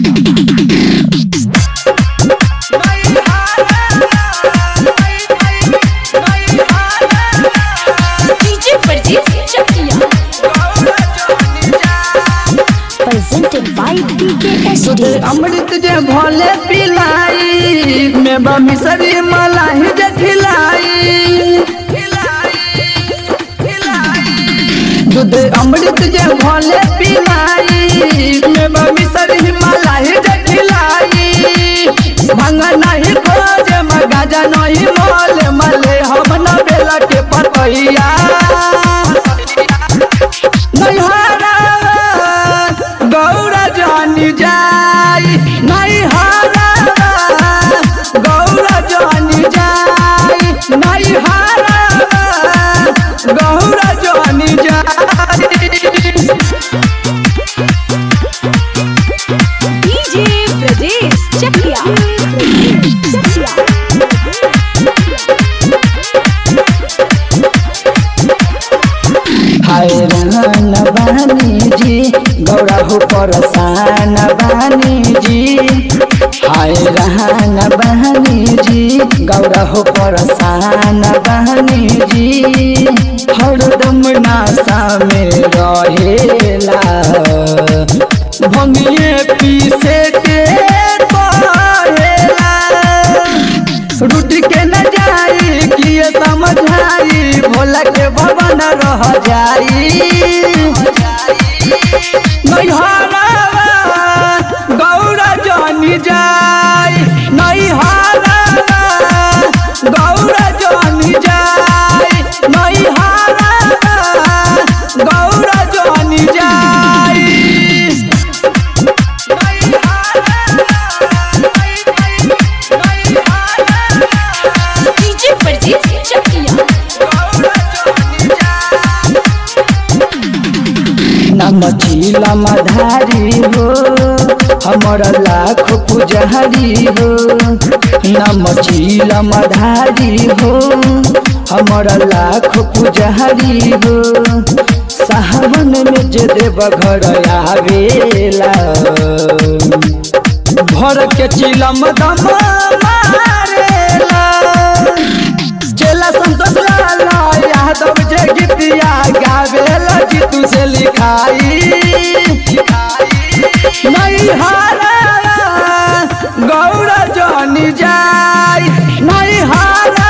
अमृत जे भोले पिलाई में बमिसरी मलाई जे खिलाई दूध अमृत जे भोले पिलाई में बमिसरी मलाई जे खिलाई भांगा नहीं खोज मगाजा नहीं मोले मले हम न बेला के पतैया गौरा जानी जाई नहीं हारा गौरा जानी जाई नहीं हारा गौरा जानी जाई। डीजे ब्रजेश चकिया हाय रहन बानी जी गौरा हो परसान बानी जी हाय रहन बानी जी गौरा हो परसान बानी जी हरदम नासा में रहेला भंगिए पीसे के पहेला रूट के न जाई कि समझाई भोला के भवन रह जाई नहीं हारा गौरा जानी जाई नहीं हारा गौरा जानी जाई नहीं हारा गौरा जानी जाई। डीजे ब्रजेश चकिया नमचीला मधारी हो हमारा लाख पुजारी हो नमचीला मधारी हो हमारा लाख पुजारी हो सावन में जे देव घर आवेला भर के चिलम दम मारेला चेला संतोष लाला यादव जे गीतिया गावेला जीतू से लिखाई नहीं हारा गौरा जानी जाई नहीं हारा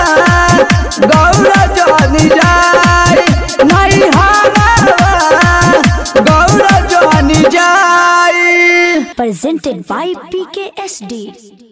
गौरा जानी जाई नहीं हारा गौरा जानी जाई। presented by PKSD।